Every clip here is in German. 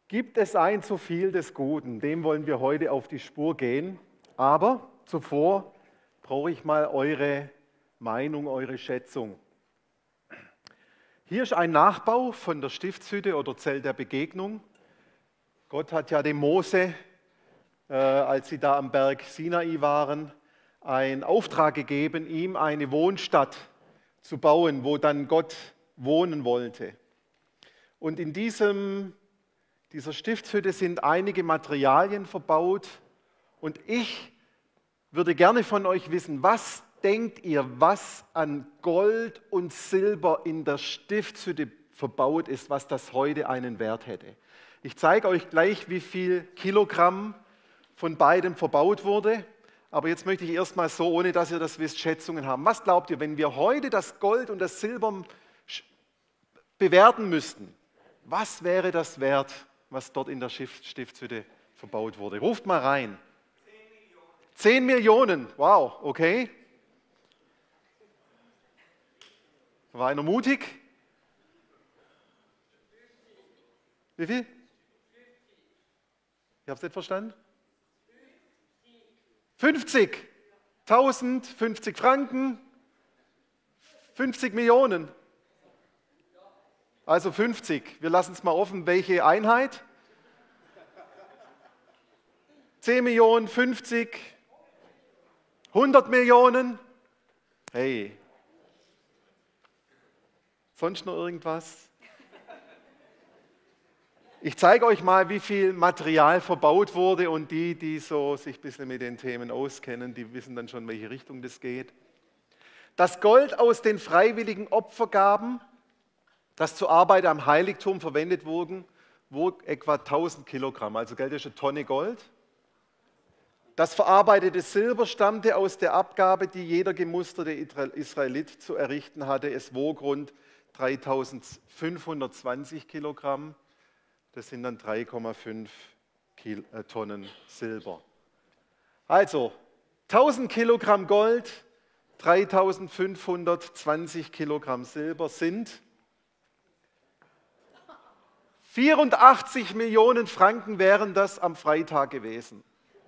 Gibt es ein zu viel des Guten? Dem wollen wir heute auf die Spur gehen. Aber zuvor brauche ich mal eure Meinung, eure Schätzung. Hier ist ein Nachbau von der Stiftshütte oder Zelt der Begegnung. Gott hat ja dem Mose, als sie da am Berg Sinai waren, einen Auftrag gegeben, ihm eine Wohnstadt zu bauen, wo dann Gott wohnen wollte. Und in dieser Stiftshütte sind einige Materialien verbaut. Und ich würde gerne von euch wissen, was denkt ihr, was an Gold und Silber in der Stiftshütte verbaut ist, was das heute einen Wert hätte? Ich zeige euch gleich, wie viel Kilogramm von beidem verbaut wurde. Aber jetzt möchte ich erstmal so, ohne dass ihr das wisst, Schätzungen haben. Was glaubt ihr, wenn wir heute das Gold und das Silber bewerten müssten? Was wäre das wert, was dort in der Stiftshütte verbaut wurde? Ruft mal rein. 10 Millionen, wow, okay. War einer mutig? Wie viel? Ich habe es nicht verstanden. 50. 1000, 50 Franken, 50 Millionen. Also 50. Wir lassen es mal offen, welche Einheit? 10 Millionen, 50, 100 Millionen. Hey. Sonst noch irgendwas? Ich zeige euch mal, wie viel Material verbaut wurde und die so sich ein bisschen mit den Themen auskennen, die wissen dann schon, in welche Richtung das geht. Das Gold aus den freiwilligen Opfergaben, das zur Arbeit am Heiligtum verwendet wurde, wog etwa 1000 Kilogramm, also Geld ist eine Tonne Gold. Das verarbeitete Silber stammte aus der Abgabe, die jeder gemusterte Israelit zu errichten hatte. Es wog rund 3520 Kilogramm. Das sind dann 3,5 Tonnen Silber. Also 1000 Kilogramm Gold, 3520 Kilogramm Silber sind 84 Millionen Franken wären das am Freitag gewesen.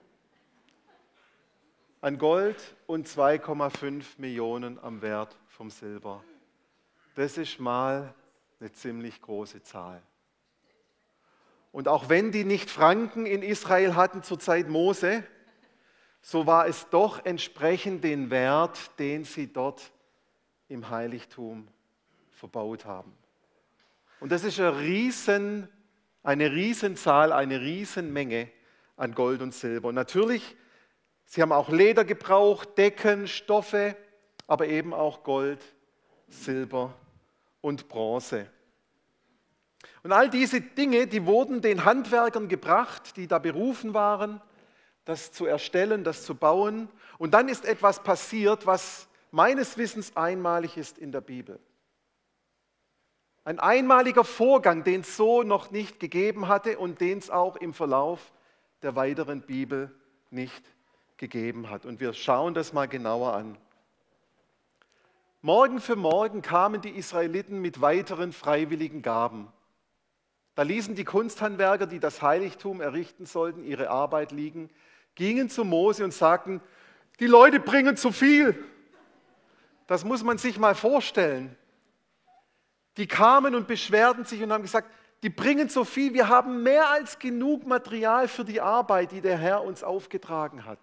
An Gold und 2,5 Millionen am Wert vom Silber. Das ist mal eine ziemlich große Zahl. Und auch wenn die nicht Franken in Israel hatten zur Zeit Mose, so war es doch entsprechend den Wert, den sie dort im Heiligtum verbaut haben. Und das ist eine Riesenzahl, eine Riesenmenge an Gold und Silber. Und natürlich, sie haben auch Leder gebraucht, Decken, Stoffe, aber eben auch Gold, Silber und Bronze. Und all diese Dinge, die wurden den Handwerkern gebracht, die da berufen waren, das zu erstellen, das zu bauen. Und dann ist etwas passiert, was meines Wissens einmalig ist in der Bibel. Ein einmaliger Vorgang, den es so noch nicht gegeben hatte und den es auch im Verlauf der weiteren Bibel nicht gegeben hat. Und wir schauen das mal genauer an. Morgen für morgen kamen die Israeliten mit weiteren freiwilligen Gaben. Da ließen die Kunsthandwerker, die das Heiligtum errichten sollten, ihre Arbeit liegen, gingen zu Mose und sagten, die Leute bringen zu viel. Das muss man sich mal vorstellen. Die kamen und beschwerten sich und haben gesagt, die bringen so viel, wir haben mehr als genug Material für die Arbeit, die der Herr uns aufgetragen hat.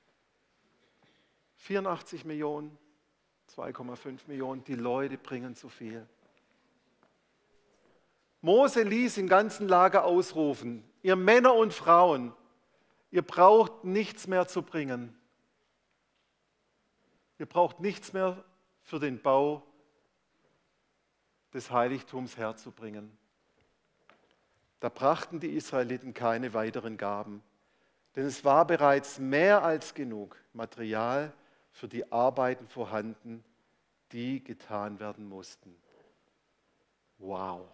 84 Millionen, 2,5 Millionen, die Leute bringen zu viel. Mose ließ im ganzen Lager ausrufen, ihr Männer und Frauen, ihr braucht nichts mehr zu bringen. Ihr braucht nichts mehr für den Bau des Heiligtums herzubringen. Da brachten die Israeliten keine weiteren Gaben, denn es war bereits mehr als genug Material für die Arbeiten vorhanden, die getan werden mussten. Wow.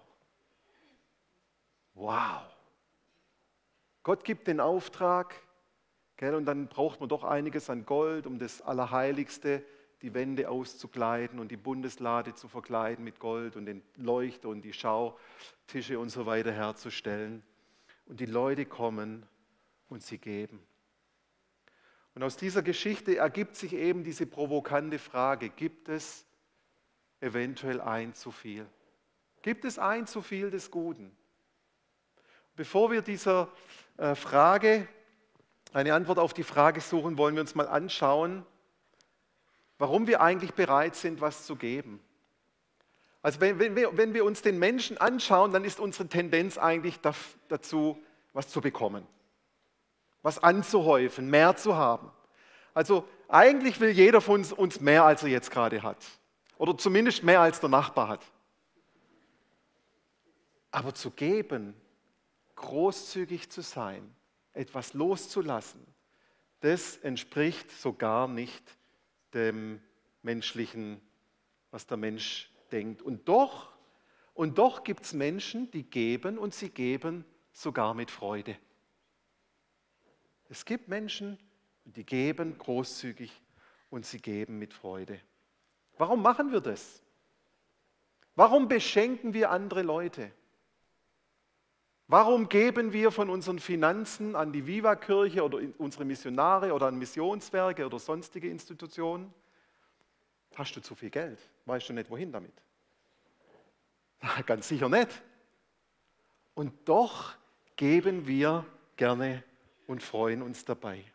Wow. Gott gibt den Auftrag, gell, und dann braucht man doch einiges an Gold, um das Allerheiligste, die Wände auszukleiden und die Bundeslade zu verkleiden mit Gold und den Leuchter und die Schautische und so weiter herzustellen. und die Leute kommen und sie geben. Und aus dieser Geschichte ergibt sich eben diese provokante Frage, gibt es eventuell ein zu viel? Gibt es ein zu viel des Guten? Bevor wir dieser Frage eine Antwort auf die Frage suchen, wollen wir uns mal anschauen, warum wir eigentlich bereit sind, was zu geben. Also wenn wir uns den Menschen anschauen, dann ist unsere Tendenz eigentlich dazu, was zu bekommen, was anzuhäufen, mehr zu haben. Also eigentlich will jeder von uns mehr, als er jetzt gerade hat. Oder zumindest mehr, als der Nachbar hat. Aber zu geben, großzügig zu sein, etwas loszulassen, das entspricht so gar nicht dem Menschlichen, was der Mensch denkt. Und doch gibt es Menschen, die geben und sie geben sogar mit Freude. Es gibt Menschen, die geben großzügig und sie geben mit Freude. Warum machen wir das? Warum beschenken wir andere Leute? Warum geben wir von unseren Finanzen an die Viva-Kirche oder unsere Missionare oder an Missionswerke oder sonstige Institutionen? Hast du zu viel Geld? Weißt du nicht, wohin damit? Ganz sicher nicht. Und doch geben wir gerne und freuen uns dabei.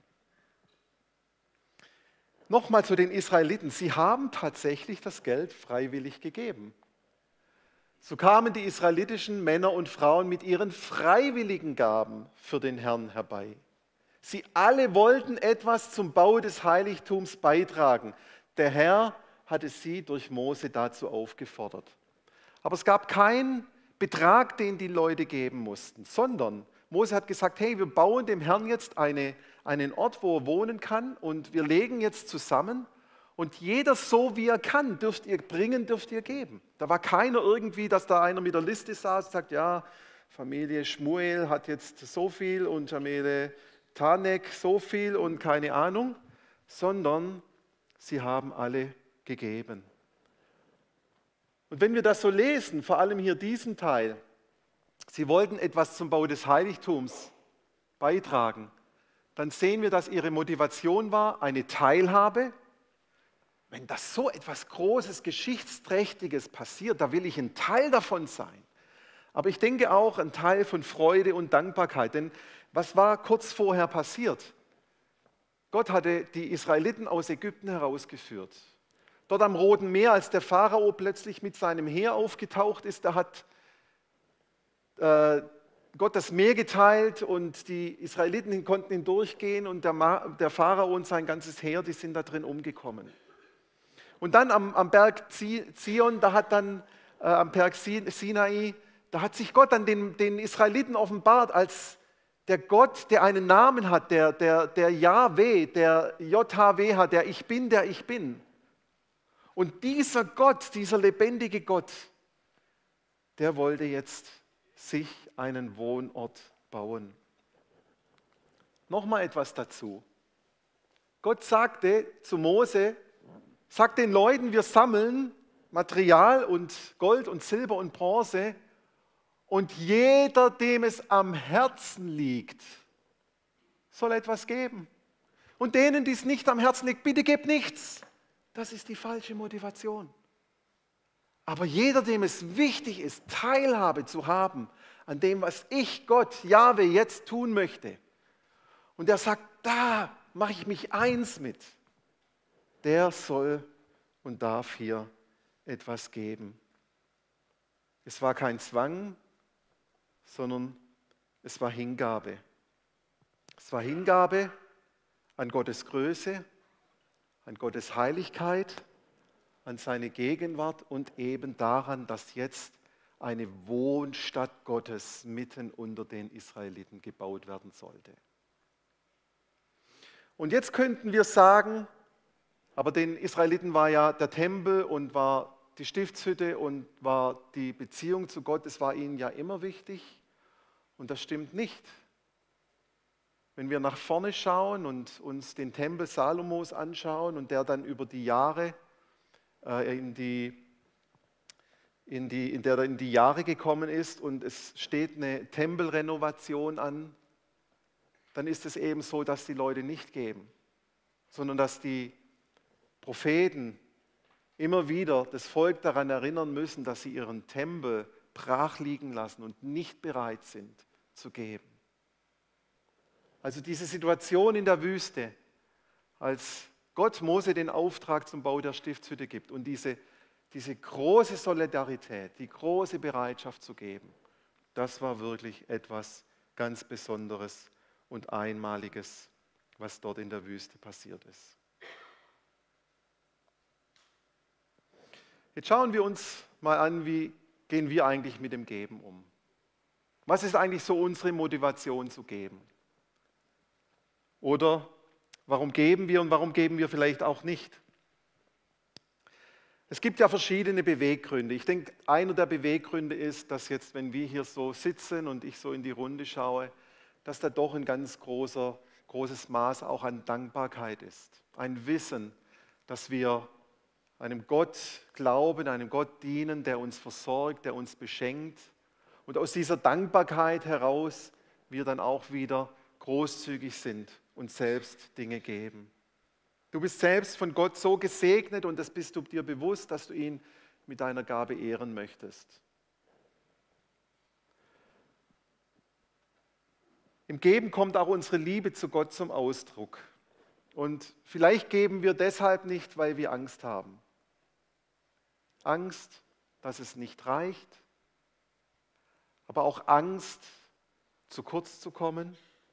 Nochmal zu den Israeliten. Sie haben tatsächlich das Geld freiwillig gegeben. So kamen die israelitischen Männer und Frauen mit ihren freiwilligen Gaben für den Herrn herbei. Sie alle wollten etwas zum Bau des Heiligtums beitragen. Der Herr hatte sie durch Mose dazu aufgefordert. Aber es gab keinen Betrag, den die Leute geben mussten, sondern Mose hat gesagt, hey, wir bauen dem Herrn jetzt einen Ort, wo er wohnen kann und wir legen jetzt zusammen und jeder so, wie er kann, dürft ihr bringen, dürft ihr geben. Da war keiner irgendwie, dass da einer mit der Liste saß und sagt, ja, Familie Schmuel hat jetzt so viel und Familie Tanek so viel und keine Ahnung, sondern sie haben alle gegeben. Und wenn wir das so lesen, vor allem hier diesen Teil, sie wollten etwas zum Bau des Heiligtums beitragen, dann sehen wir, dass ihre Motivation war, eine Teilhabe. Wenn das so etwas Großes, Geschichtsträchtiges passiert, da will ich ein Teil davon sein. Aber ich denke auch ein Teil von Freude und Dankbarkeit. Denn was war kurz vorher passiert? Gott hatte die Israeliten aus Ägypten herausgeführt. Dort am Roten Meer, als der Pharao plötzlich mit seinem Heer aufgetaucht ist, da hat Gott das Meer geteilt und die Israeliten konnten hindurchgehen und der Pharao und sein ganzes Heer, die sind da drin umgekommen. Und dann am Berg Zion, am Berg Sinai, da hat sich Gott dann den Israeliten offenbart als der Gott, der einen Namen hat, der Jahwe, der JHW hat, der Ich Bin, der Ich Bin. Und dieser Gott, dieser lebendige Gott, der wollte jetzt sich einen Wohnort bauen. Nochmal etwas dazu. Gott sagte zu Mose, sag den Leuten, wir sammeln Material und Gold und Silber und Bronze und jeder, dem es am Herzen liegt, soll etwas geben. Und denen, die es nicht am Herzen liegt, bitte gebt nichts. Das ist die falsche Motivation. Aber jeder, dem es wichtig ist, Teilhabe zu haben an dem, was ich, Gott, Jahwe, jetzt tun möchte, und der sagt, da mache ich mich eins mit, der soll und darf hier etwas geben. Es war kein Zwang, sondern es war Hingabe. Es war Hingabe an Gottes Größe, an Gottes Heiligkeit, an seine Gegenwart und eben daran, dass jetzt eine Wohnstadt Gottes mitten unter den Israeliten gebaut werden sollte. Und jetzt könnten wir sagen, aber den Israeliten war ja der Tempel und war die Stiftshütte und war die Beziehung zu Gott, das war ihnen ja immer wichtig. Und das stimmt nicht. Wenn wir nach vorne schauen und uns den Tempel Salomos anschauen und der dann über die Jahre in die in der er in die Jahre gekommen ist und es steht eine Tempelrenovation an, dann ist es eben so, dass die Leute nicht geben, sondern dass die Propheten immer wieder das Volk daran erinnern müssen, dass sie ihren Tempel brach liegen lassen und nicht bereit sind zu geben. Also diese Situation in der Wüste, als Gott Mose den Auftrag zum Bau der Stiftshütte gibt und diese große Solidarität, die große Bereitschaft zu geben, das war wirklich etwas ganz Besonderes und Einmaliges, was dort in der Wüste passiert ist. Jetzt schauen wir uns mal an, wie gehen wir eigentlich mit dem Geben um? Was ist eigentlich so unsere Motivation zu geben? Oder warum geben wir und warum geben wir vielleicht auch nicht? Es gibt ja verschiedene Beweggründe. Ich denke, einer der Beweggründe ist, dass jetzt, wenn wir hier so sitzen und ich so in die Runde schaue, dass da doch ein ganz großes Maß auch an Dankbarkeit ist. Ein Wissen, dass wir einem Gott glauben, einem Gott dienen, der uns versorgt, der uns beschenkt. Und aus dieser Dankbarkeit heraus wir dann auch wieder großzügig sind und selbst Dinge geben. Du bist selbst von Gott so gesegnet und das bist du dir bewusst, dass du ihn mit deiner Gabe ehren möchtest. Im Geben kommt auch unsere Liebe zu Gott zum Ausdruck. Und vielleicht geben wir deshalb nicht, weil wir Angst haben. Angst, dass es nicht reicht, aber auch Angst, zu kurz zu kommen.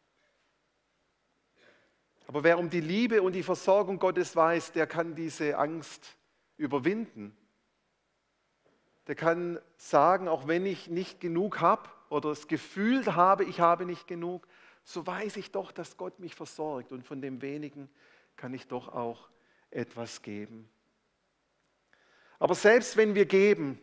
Aber wer um die Liebe und die Versorgung Gottes weiß, der kann diese Angst überwinden. Der kann sagen, auch wenn ich nicht genug habe oder das Gefühl habe, ich habe nicht genug, so weiß ich doch, dass Gott mich versorgt und von dem Wenigen kann ich doch auch etwas geben. Aber selbst wenn wir geben,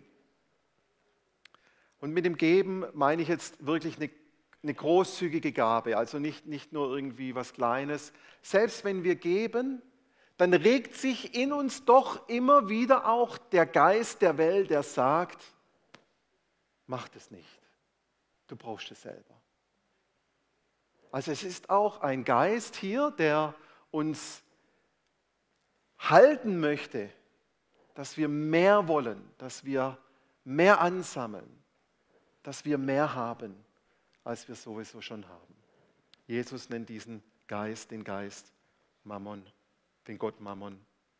und mit dem Geben meine ich jetzt wirklich eine großzügige Gabe, also nicht nur irgendwie was Kleines. Selbst wenn wir geben, dann regt sich in uns doch immer wieder auch der Geist der Welt, der sagt, mach das nicht, du brauchst es selber. Also es ist auch ein Geist hier, der uns halten möchte, dass wir mehr wollen, dass wir mehr ansammeln, dass wir mehr haben, als wir sowieso schon haben. Jesus nennt diesen Geist den Geist Mammon, den Gott Mammon.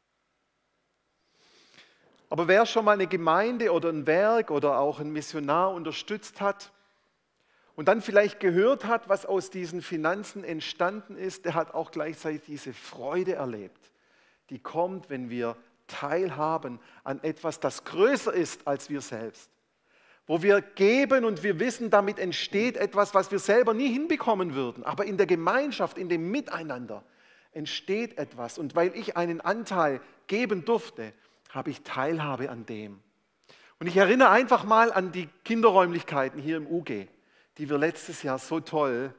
Aber wer schon mal eine Gemeinde oder ein Werk oder auch einen Missionar unterstützt hat und dann vielleicht gehört hat, was aus diesen Finanzen entstanden ist, der hat auch gleichzeitig diese Freude erlebt, die kommt, wenn wir teilhaben an etwas, das größer ist als wir selbst. Wo wir geben und wir wissen, damit entsteht etwas, was wir selber nie hinbekommen würden. Aber in der Gemeinschaft, in dem Miteinander entsteht etwas. Und weil ich einen Anteil geben durfte, habe ich Teilhabe an dem. Und ich erinnere einfach mal an die Kinderräumlichkeiten hier im UG, die wir letztes Jahr so toll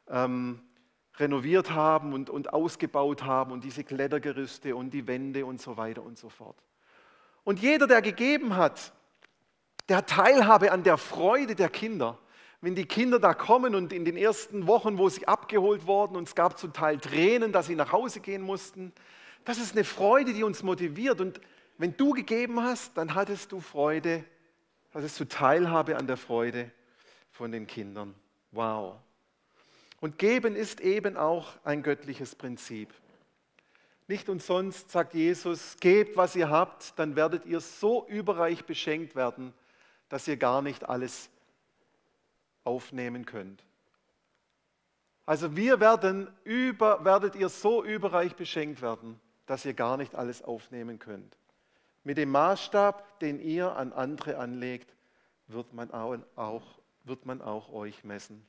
renoviert haben und ausgebaut haben und diese Klettergerüste und die Wände und so weiter und so fort. Und jeder, der gegeben hat, der hat Teilhabe an der Freude der Kinder. Wenn die Kinder da kommen und in den ersten Wochen, wo sie abgeholt wurden und es gab zum Teil Tränen, dass sie nach Hause gehen mussten, das ist eine Freude, die uns motiviert. Und wenn du gegeben hast, dann hattest du Freude, hattest du Teilhabe an der Freude von den Kindern. Wow. Und geben ist eben auch ein göttliches Prinzip. Nicht umsonst sagt Jesus, gebt, was ihr habt, dann werdet ihr so überreich beschenkt werden, dass ihr gar nicht alles aufnehmen könnt. Also werdet ihr so überreich beschenkt werden, dass ihr gar nicht alles aufnehmen könnt. Mit dem Maßstab, den ihr an andere anlegt, wird man auch euch messen.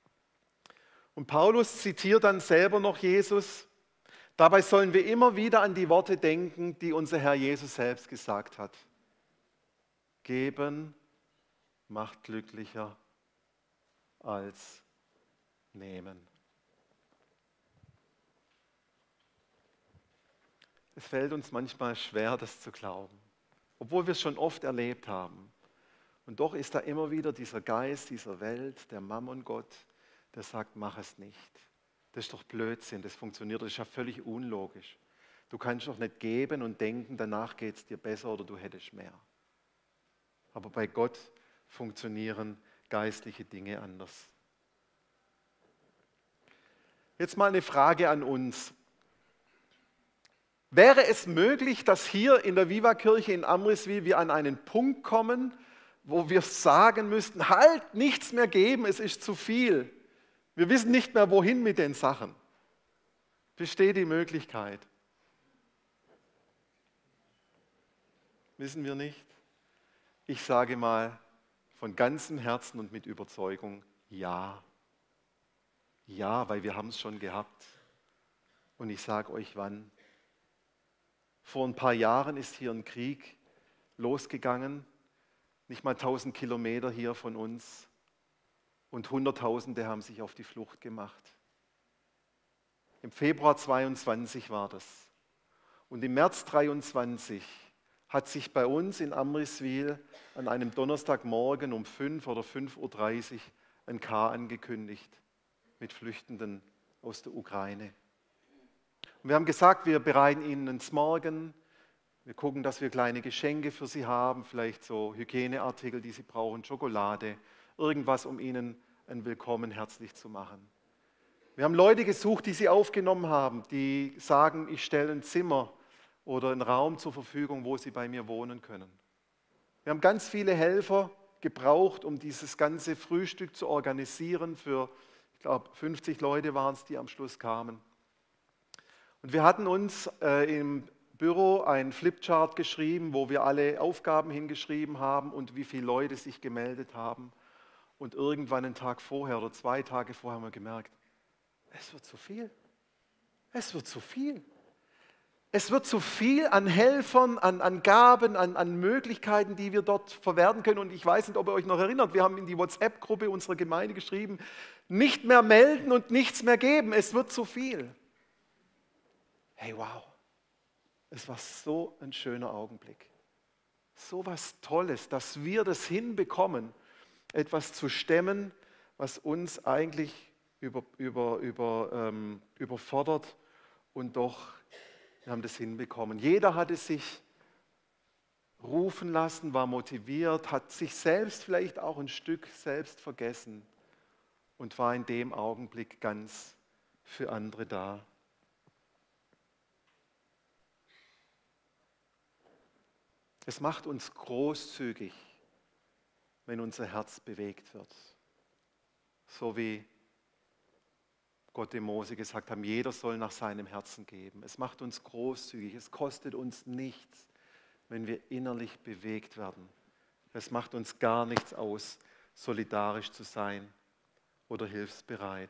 Und Paulus zitiert dann selber noch Jesus. Dabei sollen wir immer wieder an die Worte denken, die unser Herr Jesus selbst gesagt hat. Geben macht glücklicher als nehmen. Es fällt uns manchmal schwer, das zu glauben, obwohl wir es schon oft erlebt haben. Und doch ist da immer wieder dieser Geist dieser Welt, der Mammongott, der sagt, mach es nicht. Das ist doch Blödsinn, das funktioniert, das ist ja völlig unlogisch. Du kannst doch nicht geben und denken, danach geht es dir besser oder du hättest mehr. Aber bei Gott funktionieren geistliche Dinge anders. Jetzt mal eine Frage an uns. Wäre es möglich, dass hier in der Viva-Kirche in Amriswil wir an einen Punkt kommen, wo wir sagen müssten, halt, nichts mehr geben, es ist zu viel. Wir wissen nicht mehr, wohin mit den Sachen. Besteht die Möglichkeit? Wissen wir nicht? Ich sage mal von ganzem Herzen und mit Überzeugung, ja. Ja, weil wir haben es schon gehabt. Und ich sage euch wann. Vor ein paar Jahren ist hier ein Krieg losgegangen, nicht mal 1000 Kilometer hier von uns. Und Hunderttausende haben sich auf die Flucht gemacht. Im Februar 22 war das. Und im März 23 hat sich bei uns in Amriswil an einem Donnerstagmorgen um 5 oder 5:30 Uhr ein K angekündigt mit Flüchtenden aus der Ukraine. Und wir haben gesagt, wir bereiten ihnen einen Smorgen, wir gucken, dass wir kleine Geschenke für sie haben, vielleicht so Hygieneartikel, die sie brauchen, Schokolade, irgendwas, um ihnen ein Willkommen herzlich zu machen. Wir haben Leute gesucht, die sie aufgenommen haben, die sagen, ich stelle ein Zimmer oder einen Raum zur Verfügung, wo sie bei mir wohnen können. Wir haben ganz viele Helfer gebraucht, um dieses ganze Frühstück zu organisieren. Für, ich glaube, 50 Leute waren es, die am Schluss kamen. Und wir hatten uns im Büro einen Flipchart geschrieben, wo wir alle Aufgaben hingeschrieben haben und wie viele Leute sich gemeldet haben. Und irgendwann einen Tag vorher oder 2 Tage vorher haben wir gemerkt, es wird zu viel. Es wird zu viel. Es wird zu viel an Helfern, an Gaben, an Möglichkeiten, die wir dort verwerten können. Und ich weiß nicht, ob ihr euch noch erinnert, wir haben in die WhatsApp-Gruppe unserer Gemeinde geschrieben, nicht mehr melden und nichts mehr geben, es wird zu viel. Hey, wow, es war so ein schöner Augenblick. So was Tolles, dass wir das hinbekommen, etwas zu stemmen, was uns eigentlich überfordert und doch, wir haben das hinbekommen. Jeder hatte sich rufen lassen, war motiviert, hat sich selbst vielleicht auch ein Stück selbst vergessen und war in dem Augenblick ganz für andere da. Es macht uns großzügig, wenn unser Herz bewegt wird. So wie Gott dem Mose gesagt hat, jeder soll nach seinem Herzen geben. Es macht uns großzügig, es kostet uns nichts, wenn wir innerlich bewegt werden. Es macht uns gar nichts aus, solidarisch zu sein oder hilfsbereit.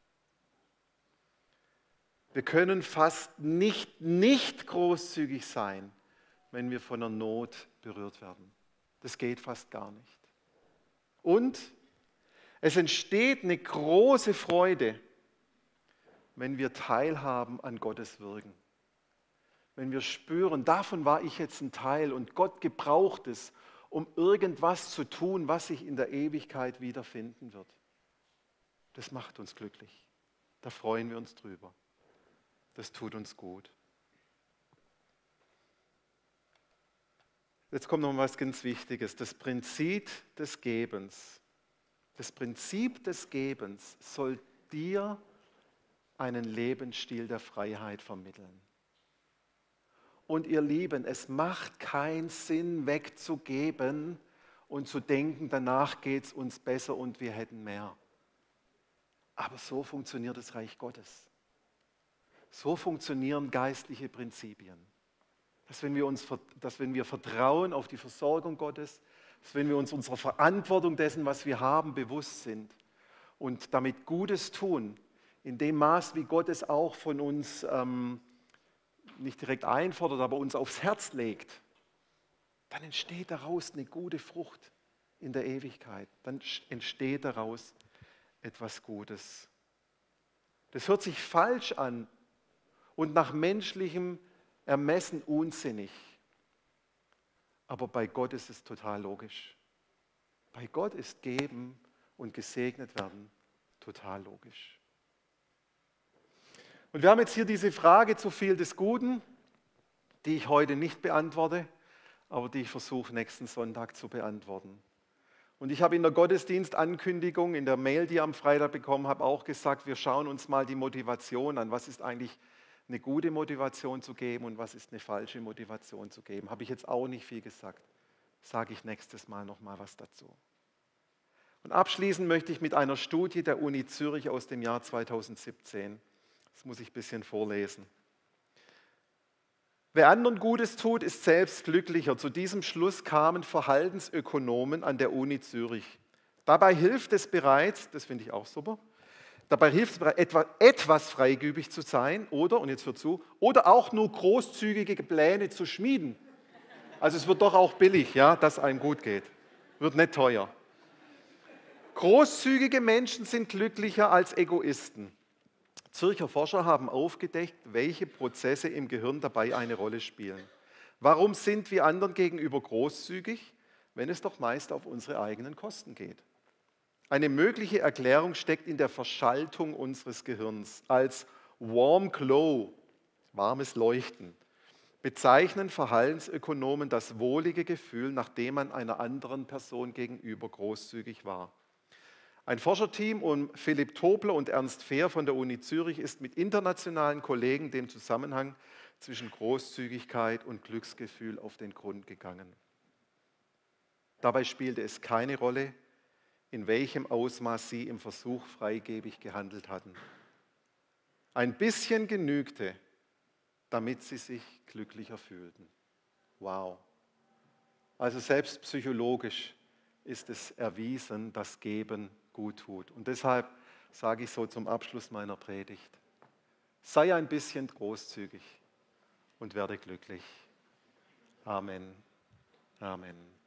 Wir können fast nicht großzügig sein, wenn wir von der Not berührt werden. Das geht fast gar nicht. Und es entsteht eine große Freude, wenn wir teilhaben an Gottes Wirken. Wenn wir spüren, davon war ich jetzt ein Teil und Gott gebraucht es, um irgendwas zu tun, was sich in der Ewigkeit wiederfinden wird. Das macht uns glücklich. Da freuen wir uns drüber. Das tut uns gut. Jetzt kommt noch was ganz Wichtiges. Das Prinzip des Gebens. Das Prinzip des Gebens soll dir einen Lebensstil der Freiheit vermitteln. Und ihr Lieben, es macht keinen Sinn, wegzugeben und zu denken, danach geht es uns besser und wir hätten mehr. Aber so funktioniert das Reich Gottes. So funktionieren geistliche Prinzipien. Dass wenn wir vertrauen auf die Versorgung Gottes, dass wenn wir uns unserer Verantwortung dessen, was wir haben, bewusst sind und damit Gutes tun, in dem Maß, wie Gott es auch von uns nicht direkt einfordert, aber uns aufs Herz legt, dann entsteht daraus eine gute Frucht in der Ewigkeit. Dann entsteht daraus etwas Gutes. Das hört sich falsch an und nach menschlichem Ermessen unsinnig. Aber bei Gott ist es total logisch. Bei Gott ist Geben und gesegnet werden total logisch. Und wir haben jetzt hier diese Frage zu viel des Guten, die ich heute nicht beantworte, aber die ich versuche nächsten Sonntag zu beantworten. Und ich habe in der Gottesdienstankündigung, in der Mail, die ich am Freitag bekommen habe, auch gesagt, wir schauen uns mal die Motivation an. Was ist eigentlich eine gute Motivation zu geben und was ist eine falsche Motivation zu geben? Habe ich jetzt auch nicht viel gesagt. Sage ich nächstes Mal noch mal was dazu. Und abschließen möchte ich mit einer Studie der Uni Zürich aus dem Jahr 2017. Das muss ich ein bisschen vorlesen. Wer anderen Gutes tut, ist selbst glücklicher. Zu diesem Schluss kamen Verhaltensökonomen an der Uni Zürich. Dabei hilft es bereits, das finde ich auch super, dabei hilft es bereits, etwas freigebig zu sein oder, und jetzt hört zu, oder auch nur großzügige Pläne zu schmieden. Also es wird doch auch billig, ja, dass einem gut geht. Wird nicht teuer. Großzügige Menschen sind glücklicher als Egoisten. Zürcher Forscher haben aufgedeckt, welche Prozesse im Gehirn dabei eine Rolle spielen. Warum sind wir anderen gegenüber großzügig, wenn es doch meist auf unsere eigenen Kosten geht? Eine mögliche Erklärung steckt in der Verschaltung unseres Gehirns. Als Warm Glow, warmes Leuchten, bezeichnen Verhaltensökonomen das wohlige Gefühl, nachdem man einer anderen Person gegenüber großzügig war. Ein Forscherteam um Philipp Tobler und Ernst Fehr von der Uni Zürich ist mit internationalen Kollegen dem Zusammenhang zwischen Großzügigkeit und Glücksgefühl auf den Grund gegangen. Dabei spielte es keine Rolle, in welchem Ausmaß sie im Versuch freigebig gehandelt hatten. Ein bisschen genügte, damit sie sich glücklicher fühlten. Wow. Also selbst psychologisch ist es erwiesen, dass Geben gut tut. Und deshalb sage ich so zum Abschluss meiner Predigt: Sei ein bisschen großzügig und werde glücklich. Amen. Amen.